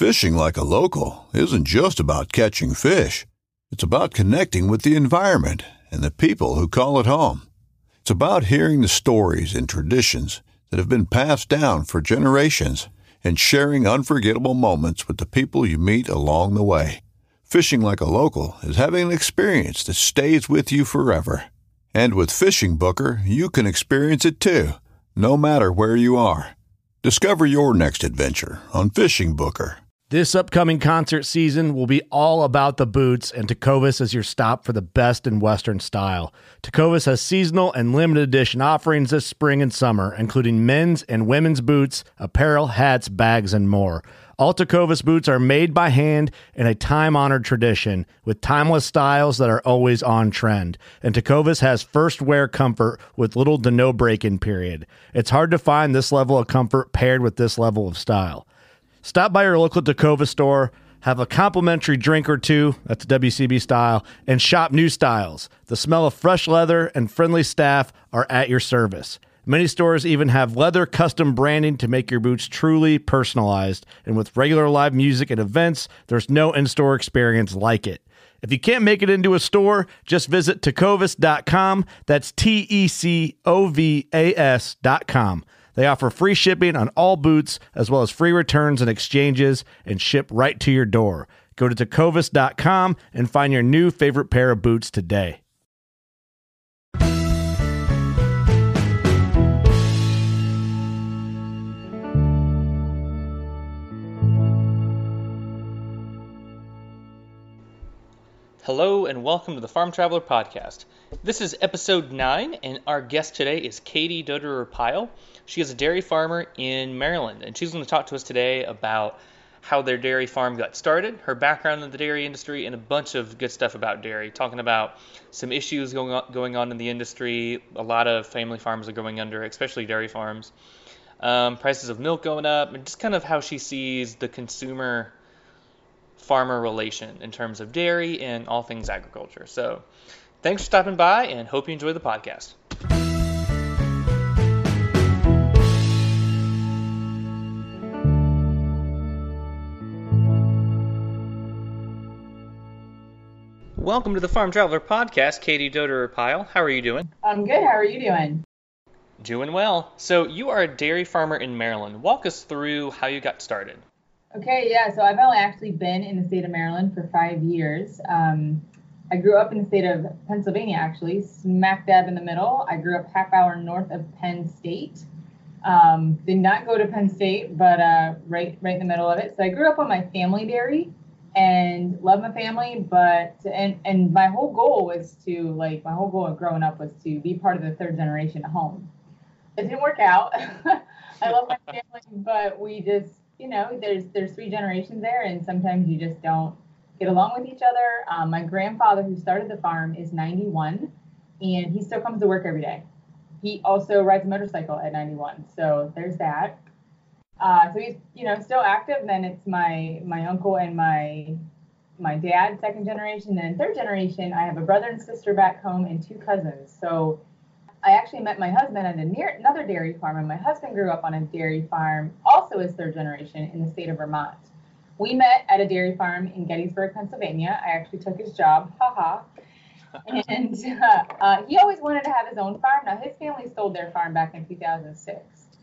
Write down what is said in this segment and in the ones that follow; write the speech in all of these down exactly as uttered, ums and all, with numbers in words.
Fishing like a local isn't just about catching fish. It's about connecting with the environment and the people who call it home. It's about hearing the stories and traditions that have been passed down for generations and sharing unforgettable moments with the people you meet along the way. Fishing like a local is having an experience that stays with you forever. And with Fishing Booker, you can experience it too, no matter where you are. Discover your next adventure on Fishing Booker. This upcoming concert season will be all about the boots, and Tecovas is your stop for the best in Western style. Tecovas has seasonal and limited edition offerings this spring and summer, including men's and women's boots, apparel, hats, bags, and more. All Tecovas boots are made by hand in a time-honored tradition with timeless styles that are always on trend. And Tecovas has first wear comfort with little to no break-in period. It's hard to find this level of comfort paired with this level of style. Stop by your local Tecovas store, have a complimentary drink or two, that's W C B style, and shop new styles. The smell of fresh leather and friendly staff are at your service. Many stores even have leather custom branding to make your boots truly personalized. And with regular live music and events, there's no in-store experience like it. If you can't make it into a store, just visit tecovas dot com. That's T E C O V A S dot com. They offer free shipping on all boots, as well as free returns and exchanges, and ship right to your door. Go to tecovas dot com and find your new favorite pair of boots today. Hello and welcome to the Farm Traveler Podcast. This is episode nine, and our guest today is Katie Doderer-Pyle. She is a dairy farmer in Maryland, and she's going to talk to us today about how their dairy farm got started, her background in the dairy industry, and a bunch of good stuff about dairy, talking about some issues going on, going on in the industry. A lot of family farms are going under, especially dairy farms. Um, prices of milk going up, and just kind of how she sees the consumer farmer relation in terms of dairy and all things agriculture. So thanks for stopping by, and hope you enjoy the podcast. Welcome to the Farm Traveler Podcast, Katie Doderer-Pyle. How are you doing? I'm good. How are you doing? Doing well. So you are a dairy farmer in Maryland. Walk us through how you got started. Okay, yeah, so I've only actually been in the state of Maryland for five years. Um, I grew up in the state of Pennsylvania, actually, smack dab in the middle. I grew up half hour north of Penn State. Um, did not go to Penn State, but uh, right, right in the middle of it. So I grew up on my family dairy and love my family, but and and my whole goal was to like my whole goal of growing up was to be part of the third generation at home. It didn't work out. I love my family, but we just. You know, there's there's three generations there, and sometimes you just don't get along with each other. Um, my grandfather, who started the farm, is ninety-one, and he still comes to work every day. He also rides a motorcycle at ninety-one, so there's that. Uh, so he's, you know, still active. And then it's my my uncle and my my dad, second generation. Then third generation, I have a brother and sister back home and two cousins. So I actually met my husband at a near, another dairy farm, and my husband grew up on a dairy farm, also as third generation, in the state of Vermont. We met at a dairy farm in Gettysburg, Pennsylvania. I actually took his job, haha. And uh, uh, he always wanted to have his own farm. Now, his family sold their farm back in two thousand six.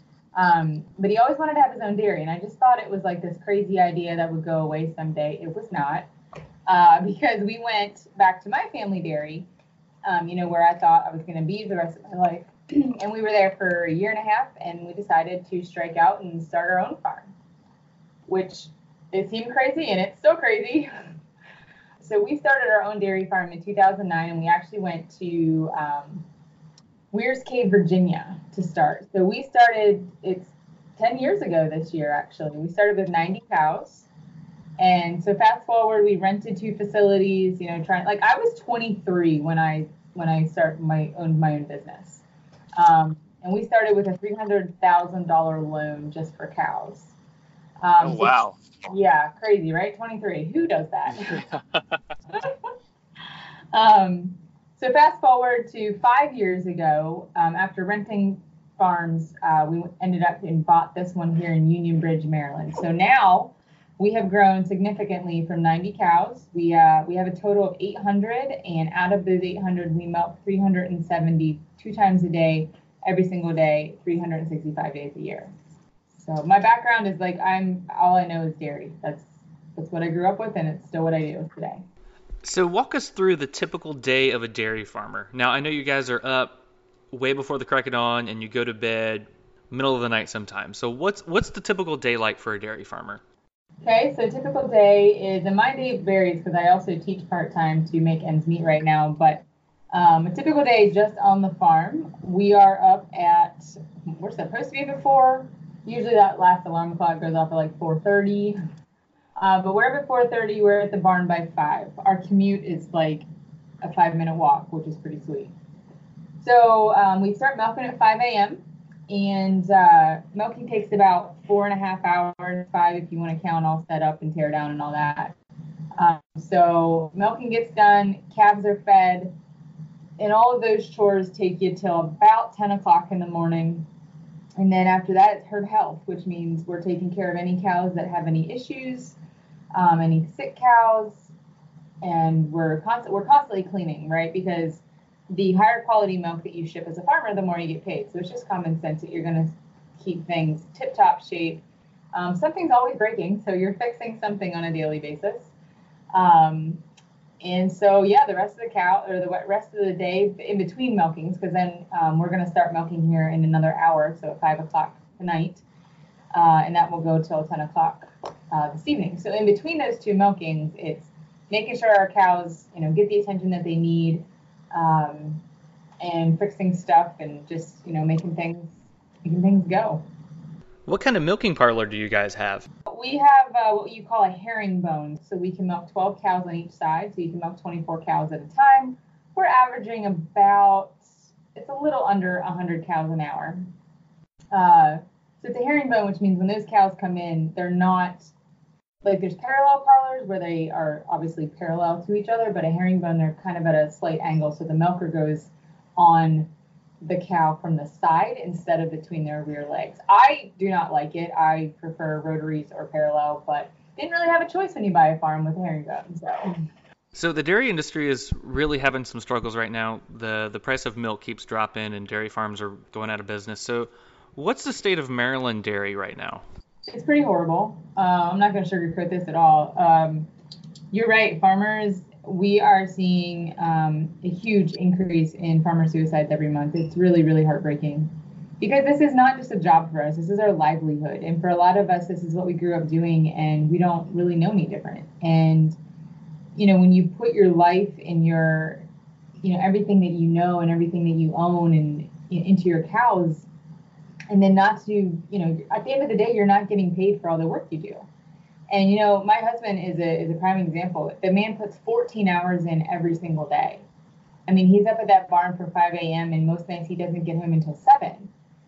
Um, but he always wanted to have his own dairy, and I just thought it was like this crazy idea that would go away someday. It was not, uh, because we went back to my family dairy, Um, you know, where I thought I was going to be the rest of my life. And we were there for a year and a half, and we decided to strike out and start our own farm, which it seemed crazy, and it's still crazy. So we started our own dairy farm in two thousand nine, and we actually went to um, Weir's Cave, Virginia to start. So we started, it's ten years ago this year, actually. We started with ninety cows. And so fast forward, we rented two facilities, you know, trying, like I was twenty-three when I, when I started my own, my own business. Um, and we started with a three hundred thousand dollars loan just for cows. Um, oh, wow. So, yeah. Crazy, right? twenty-three. Who does that? um, so fast forward to five years ago, um, after renting farms, uh, we ended up and bought this one here in Union Bridge, Maryland. So now we have grown significantly from ninety cows. We uh, we have a total of eight hundred, and out of those eight hundred, we milk three hundred seventy two times a day, every single day, three hundred sixty-five days a year. So my background is like I'm all I know is dairy. That's that's what I grew up with, and it's still what I do today. So walk us through the typical day of a dairy farmer. Now, I know you guys are up way before the crack of dawn, and you go to bed middle of the night sometimes. So what's what's the typical day like for a dairy farmer? Okay, so a typical day is, and my day varies because I also teach part-time to make ends meet right now, but um, a typical day just on the farm, we are up at, we're supposed to be before, usually that last alarm clock goes off at like four thirty, uh, but we're up at four thirty, we're at the barn by five. Our commute is like a five-minute walk, which is pretty sweet. So um, we start milking at five a.m., and uh, milking takes about four and a half hours, five if you want to count all set up and tear down and all that. Um, so milking gets done, calves are fed, and all of those chores take you till about ten o'clock in the morning. And then after that, it's herd health, which means we're taking care of any cows that have any issues, um, any sick cows, and we're constant, we're constantly cleaning, right? Because the higher quality milk that you ship as a farmer, the more you get paid. So it's just common sense that you're going to keep things tip-top shape. Um, something's always breaking, so you're fixing something on a daily basis. Um, and so, yeah, the rest of the cow or the rest of the day in between milkings, because then um, we're going to start milking here in another hour, so at five o'clock tonight, uh, and that will go till ten o'clock uh, this evening. So in between those two milkings, it's making sure our cows, you know, get the attention that they need. Um, and fixing stuff and just, you know, making things, making things go. What kind of milking parlor do you guys have? We have uh, what you call a herringbone. So we can milk twelve cows on each side. So you can milk twenty-four cows at a time. We're averaging about, it's a little under one hundred cows an hour. Uh, so it's a herringbone, which means when those cows come in, they're not, like there's parallel parlors where they are obviously parallel to each other, but a herringbone, they're kind of at a slight angle. So the milker goes on the cow from the side instead of between their rear legs. I do not like it. I prefer rotaries or parallel, but didn't really have a choice when you buy a farm with a herringbone. So. So the dairy industry is really having some struggles right now. The the price of milk keeps dropping and dairy farms are going out of business. So what's the state of Maryland dairy right now? It's pretty horrible. Uh, I'm not going to sugarcoat this at all. Um, you're right, farmers, we are seeing um, a huge increase in farmer suicides every month. It's really, really heartbreaking because this is not just a job for us. This is our livelihood. And for a lot of us, this is what we grew up doing, and we don't really know any different. And, you know, when you put your life and your, you know, everything that you know and everything that you own and you know, into your cows, and then not to, you know, at the end of the day, you're not getting paid for all the work you do. And, you know, my husband is a is a prime example. The man puts fourteen hours in every single day. I mean, he's up at that barn for five a.m. and most nights he doesn't get home until seven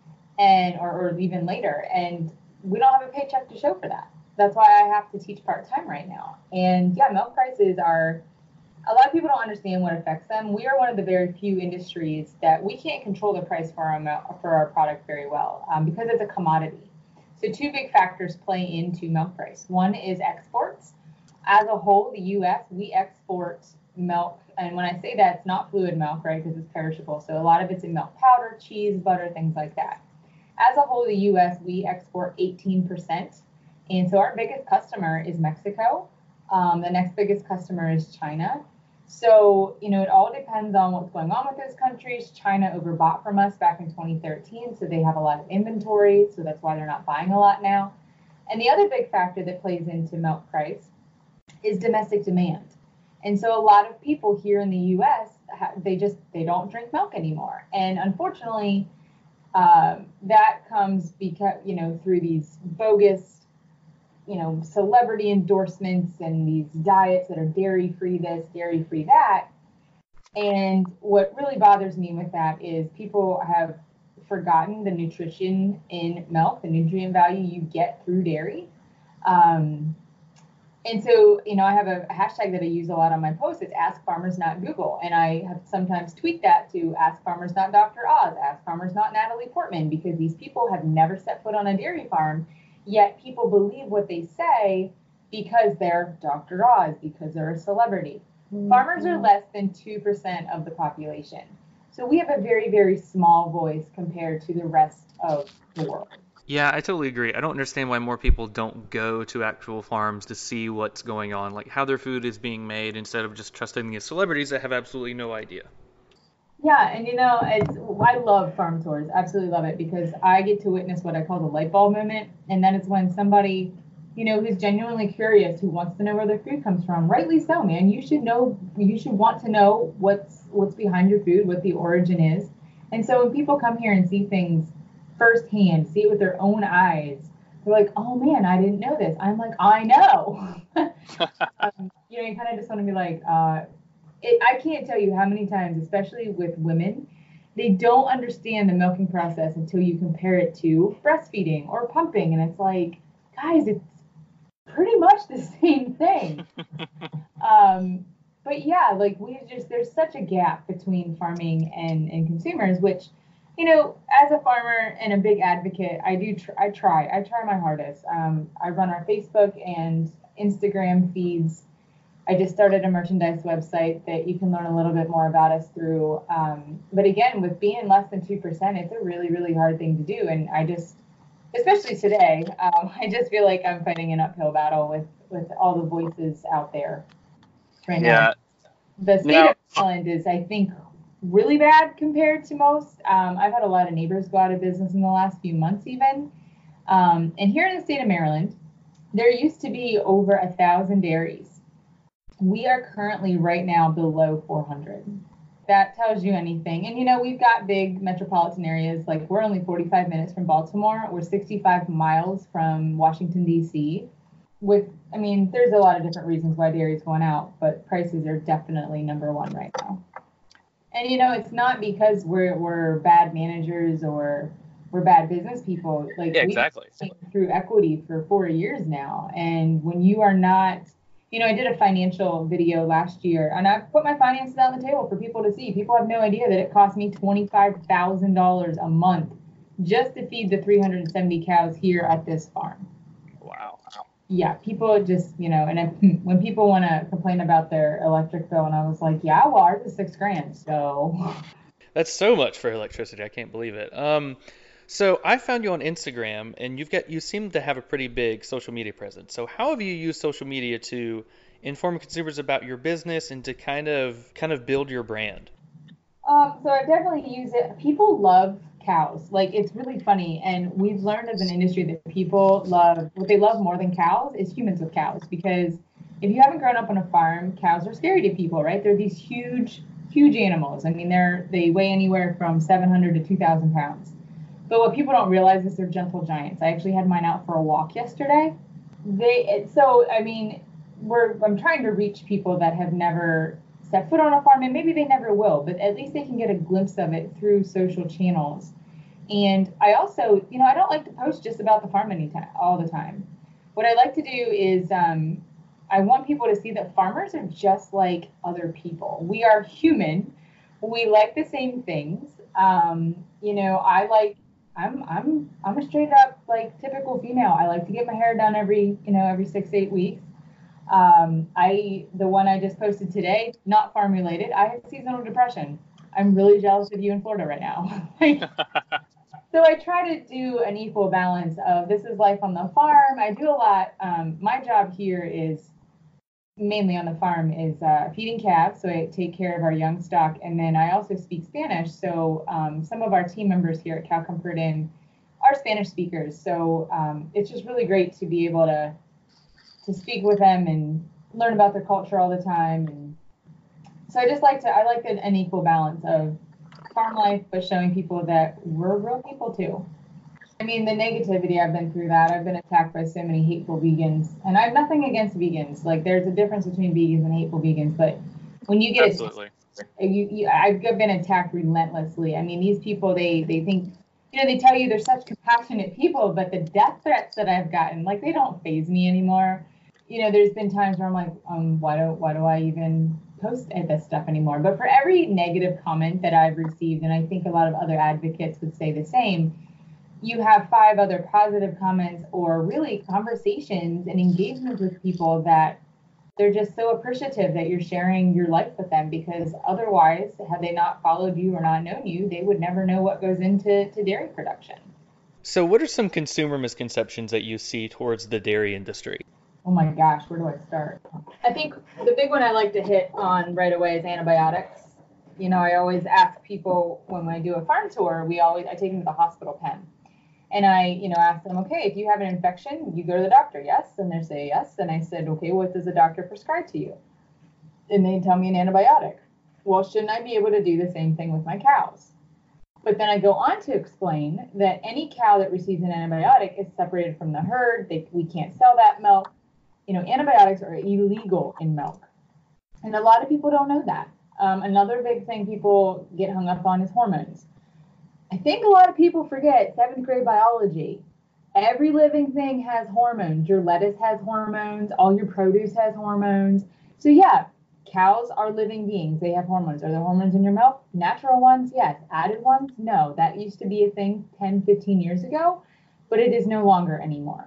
and or, or even later. And we don't have a paycheck to show for that. That's why I have to teach part-time right now. And yeah, milk prices are, a lot of people don't understand what affects them. We are one of the very few industries that we can't control the price for our milk, for our product very well um, because it's a commodity. So two big factors play into milk price. One is exports. As a whole, the U S, we export milk. And when I say that, it's not fluid milk, right, because it's perishable. So a lot of it's in milk powder, cheese, butter, things like that. As a whole, the U S, we export eighteen percent. And so our biggest customer is Mexico. Um, the next biggest customer is China. So, you know, it all depends on what's going on with those countries. China overbought from us back in twenty thirteen, so they have a lot of inventory, so that's why they're not buying a lot now. And the other big factor that plays into milk price is domestic demand. And so a lot of people here in the U S, they just, they don't drink milk anymore. And unfortunately, um, that comes because, you know, through these bogus, you know, celebrity endorsements and these diets that are dairy-free this, dairy-free that. And what really bothers me with that is people have forgotten the nutrition in milk, the nutrient value you get through dairy. Um, and so, you know, I have a hashtag that I use a lot on my posts. It's Ask Farmers Not Google. And I have sometimes tweaked that to Ask Farmers Not Doctor Oz, Ask Farmers Not Natalie Portman, because these people have never set foot on a dairy farm. Yet people believe what they say because they're Doctor Oz, because they're a celebrity. Mm-hmm. Farmers are less than two percent of the population. So we have a very, very small voice compared to the rest of the world. Yeah, I totally agree. I don't understand why more people don't go to actual farms to see what's going on, like how their food is being made, instead of just trusting these celebrities that have absolutely no idea. Yeah, and you know, it's I love farm tours, absolutely love it, because I get to witness what I call the light bulb moment, and then it's when somebody, you know, who's genuinely curious, who wants to know where their food comes from, rightly so, man. You should know, you should want to know what's what's behind your food, what the origin is, and so when people come here and see things firsthand, see it with their own eyes, they're like, oh man, I didn't know this. I'm like, I know. um, you know, you kind of just want to be like, uh, it, I can't tell you how many times, especially with women, they don't understand the milking process until you compare it to breastfeeding or pumping. And it's like, guys, it's pretty much the same thing. um, but yeah, like we just, there's such a gap between farming and, and consumers, which, you know, as a farmer and a big advocate, I do, tr- I try, I try my hardest. Um, I run our Facebook and Instagram feeds. I just started a merchandise website that you can learn a little bit more about us through. Um, but again, with being less than two percent, it's a really, really hard thing to do. And I just, especially today, um, I just feel like I'm fighting an uphill battle with, with all the voices out there right yeah. now. The state now, of Maryland is, I think, really bad compared to most. Um, I've had a lot of neighbors go out of business in the last few months even. Um, and here in the state of Maryland, there used to be over a thousand dairies. We are currently right now below four hundred. That tells you anything. And, you know, we've got big metropolitan areas. Like, we're only forty-five minutes from Baltimore. We're sixty-five miles from Washington, D C. With, I mean, there's a lot of different reasons why dairy's going out, but prices are definitely number one right now. And, you know, it's not because we're we're bad managers or we're bad business people. Like, yeah, exactly. We've been through equity for four years now. And when you are not, you know, I did a financial video last year, and I put my finances on the table for people to see. People have no idea that it cost me twenty-five thousand dollars a month just to feed the three hundred seventy cows here at this farm. Wow. Yeah, people just, you know, and if, when people want to complain about their electric bill, and I was like, yeah, well, ours is six grand, so. That's so much for electricity. I can't believe it. Um, so I found you on Instagram, and you've got you seem to have a pretty big social media presence. So how have you used social media to inform consumers about your business and to kind of kind of build your brand? Um, so I definitely use it. People love cows. Like, it's really funny, and we've learned as an industry that people love, what they love more than cows is humans with cows, because if you haven't grown up on a farm, cows are scary to people, right? They're these huge, huge animals. I mean, they're they weigh anywhere from seven hundred to two thousand pounds. But what people don't realize is they're gentle giants. I actually had mine out for a walk yesterday. They so I mean, we're I'm trying to reach people that have never set foot on a farm, and maybe they never will, but at least they can get a glimpse of it through social channels. And I also, you know, I don't like to post just about the farm anytime, all the time. What I like to do is um, I want people to see that farmers are just like other people. We are human. We like the same things. Um, you know, I like, I'm, I'm, I'm a straight up like typical female. I like to get my hair done every, you know, every six, eight weeks. Um, I, the one I just posted today, not farm related, I have seasonal depression. I'm really jealous of you in Florida right now. So I try to do an equal balance of this is life on the farm. I do a lot. Um, my job here is mainly on the farm is uh, feeding calves. So I take care of our young stock. And then I also speak Spanish. So um, some of our team members here at Cow Comfort Inn are Spanish speakers. So um, it's just really great to be able to to speak with them and learn about their culture all the time. And so I just like to, I like an, an equal balance of farm life, but showing people that we're real people too. I mean, the negativity, I've been through that. I've been attacked by so many hateful vegans, and I have nothing against vegans. Like, there's a difference between vegans and hateful vegans, but when you get Absolutely. it, you, you, I've been attacked relentlessly. I mean, these people, they, they think, you know, they tell you they're such compassionate people, but the death threats that I've gotten, like, they don't faze me anymore. You know, there's been times where I'm like, um, why do, why do I even post this stuff anymore? But for every negative comment that I've received, and I think a lot of other advocates would say the same, you have five other positive comments or really conversations and engagements with people that they're just so appreciative that you're sharing your life with them, because otherwise, had they not followed you or not known you, they would never know what goes into to dairy production. So what are some consumer misconceptions that you see towards the dairy industry? Oh my gosh, where do I start? I think the big one I like to hit on right away is antibiotics. You know, I always ask people when I do a farm tour, we always, I take them to the hospital pen. And I, you know, ask them, okay, if you have an infection, you go to the doctor, yes? And they say yes. And I said, okay, what does the doctor prescribe to you? And they tell me an antibiotic. Well, shouldn't I be able to do the same thing with my cows? But then I go on to explain that any cow that receives an antibiotic is separated from the herd. They, we can't sell that milk. You know, antibiotics are illegal in milk. And a lot of people don't know that. Um, another big thing people get hung up on is hormones. I think a lot of people forget seventh grade biology. Every living thing has hormones. Your lettuce has hormones. All your produce has hormones. So yeah, cows are living beings. They have hormones. Are there hormones in your milk? Natural ones, yes. Added ones, no. That used to be a thing ten, fifteen years ago, but it is no longer anymore.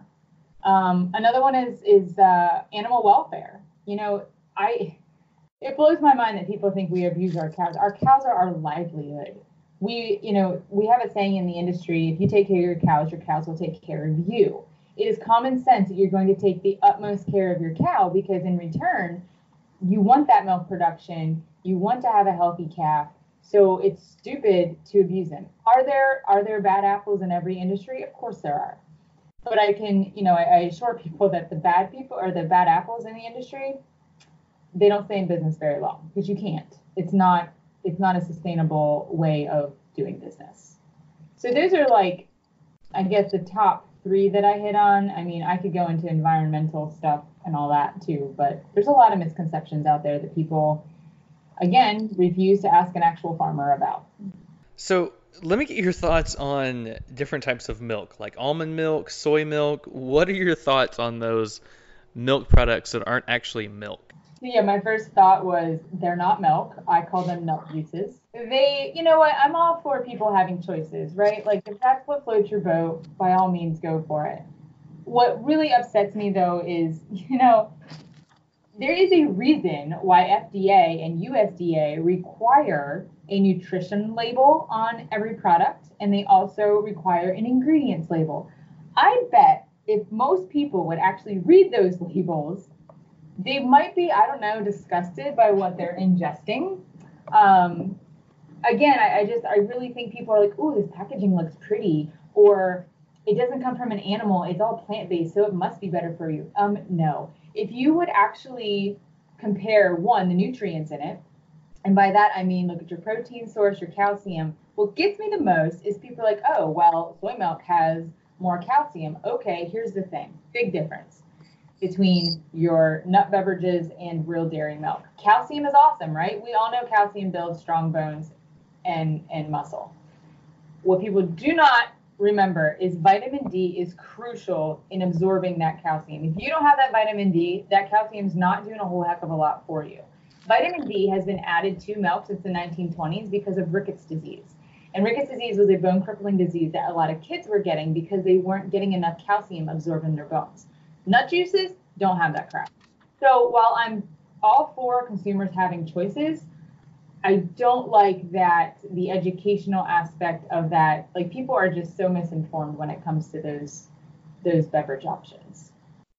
Um, another one is is uh, animal welfare. You know, I it blows my mind that people think we abuse our cows. Our cows are our livelihood. We, you know, we have a saying in the industry, if you take care of your cows, your cows will take care of you. It is common sense that you're going to take the utmost care of your cow, because in return, you want that milk production, you want to have a healthy calf, so it's stupid to abuse them. Are there are there bad apples in every industry? Of course there are. But I can, you know, I, I assure people that the bad people or the bad apples in the industry, they don't stay in business very long, because you can't. It's not it's not a sustainable way of doing business. So those are like, I guess, the top three that I hit on. I mean, I could go into environmental stuff and all that too, but there's a lot of misconceptions out there that people, again, refuse to ask an actual farmer about. So let me get your thoughts on different types of milk, like almond milk, soy milk. What are your thoughts on those milk products that aren't actually milk? Yeah, my first thought was they're not milk. I call them nut juices. They, you know what, I'm all for people having choices, right? Like, if that's what floats your boat, by all means, go for it. What really upsets me, though, is, you know, there is a reason why F D A and U S D A require a nutrition label on every product, and they also require an ingredients label. I bet if most people would actually read those labels, they might be, I don't know, disgusted by what they're ingesting. Um, again, I, I just, I really think people are like, ooh, this packaging looks pretty, or it doesn't come from an animal, it's all plant-based, so it must be better for you. Um, no. If you would actually compare, one, the nutrients in it, and by that I mean look at your protein source, your calcium. What gets me the most is people are like, oh, well, soy milk has more calcium. Okay, here's the thing, big difference between your nut beverages and real dairy milk. Calcium is awesome, right? We all know calcium builds strong bones and, and muscle. What people do not remember is vitamin D is crucial in absorbing that calcium. If you don't have that vitamin D, that calcium is not doing a whole heck of a lot for you. Vitamin D has been added to milk since the nineteen twenties because of rickets disease. And rickets disease was a bone crippling disease that a lot of kids were getting because they weren't getting enough calcium absorbed in their bones. Nut juices don't have that crap. So while I'm all for consumers having choices, I don't like that the educational aspect of that, like, people are just so misinformed when it comes to those those beverage options.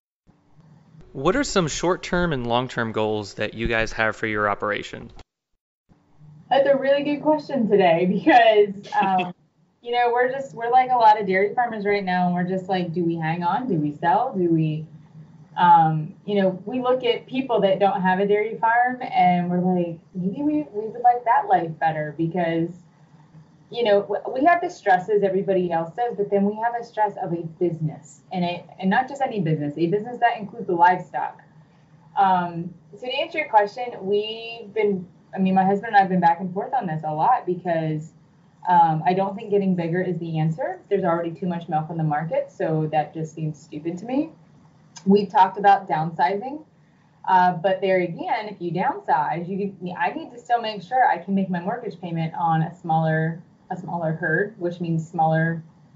What are some short-term and long-term goals that you guys have for your operation? That's a really good question today, because um, you know, we're just, we're like a lot of dairy farmers right now, and we're just like, do we hang on? Do we sell? Do we, um, you know, we look at people that don't have a dairy farm, and we're like, maybe we, we would like that life better, because, you know, we have the stresses everybody else does, but then we have a stress of a business, and it, and not just any business, a business that includes the livestock. Um, so to answer your question, we've been, I mean, my husband and I have been back and forth on this a lot, because Um, I don't think getting bigger is the answer. There's already too much milk on the market, so that just seems stupid to me. We've talked about downsizing, uh, but there again, if you downsize, you I need to still make sure I can make my mortgage payment on a smaller a smaller herd, which means smaller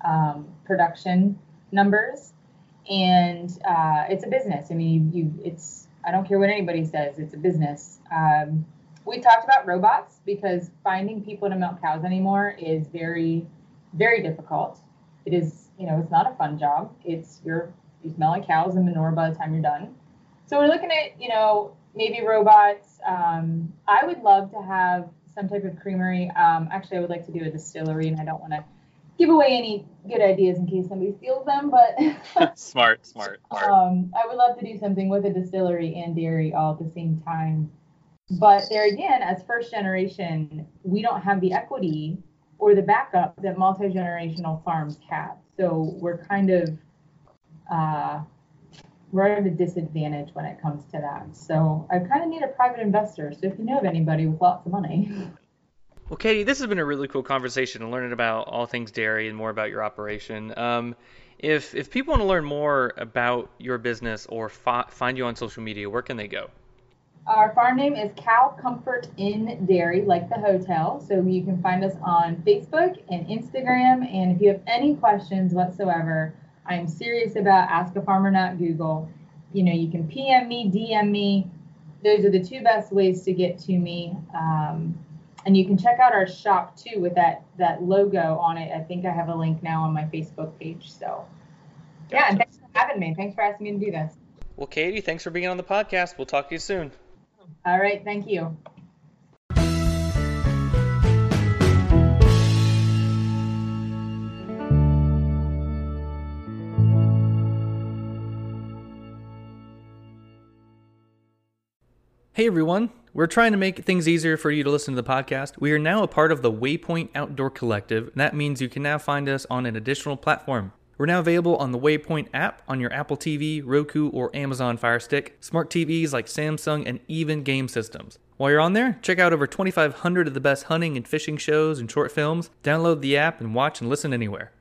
um, production numbers. And uh, it's a business. I mean, you, you, it's, I don't care what anybody says, it's a business. Um, we talked about robots because finding people to milk cows anymore is very, very difficult. It is, you know, it's not a fun job. It's you're, you smell like cows and manure by the time you're done. So we're looking at, you know, maybe robots. Um, I would love to have some type of creamery. Um, actually, I would like to do a distillery, and I don't want to give away any good ideas in case somebody steals them, but smart, smart, smart. Um, I would love to do something with a distillery and dairy all at the same time. But there again, as first generation, we don't have the equity or the backup that multi-generational farms have. So we're kind of, uh, we're at a disadvantage when it comes to that. So I kind of need a private investor. So if you know of anybody with lots of money. Well, Katie, this has been a really cool conversation and learning about all things dairy and more about your operation. Um, if if people want to learn more about your business or fi- find you on social media, where can they go? Our farm name is Cow Comfort Inn Dairy, like the hotel. So you can find us on Facebook and Instagram. And if you have any questions whatsoever, I'm serious about Ask a Farmer, not Google. You know, you can P M me, D M me. Those are the two best ways to get to me. Um, and you can check out our shop too with that that logo on it. I think I have a link now on my Facebook page. So yeah, and thanks for having me. Thanks for asking me to do this. Well, Katie, thanks for being on the podcast. We'll talk to you soon. All right, thank you. Hey everyone, we're trying to make things easier for you to listen to the podcast. We are now a part of the Waypoint Outdoor Collective, and that means you can now find us on an additional platform. We're now available on the Waypoint app on your Apple T V, Roku, or Amazon Fire Stick, smart T Vs like Samsung, and even game systems. While you're on there, check out over twenty-five hundred of the best hunting and fishing shows and short films. Download the app and watch and listen anywhere.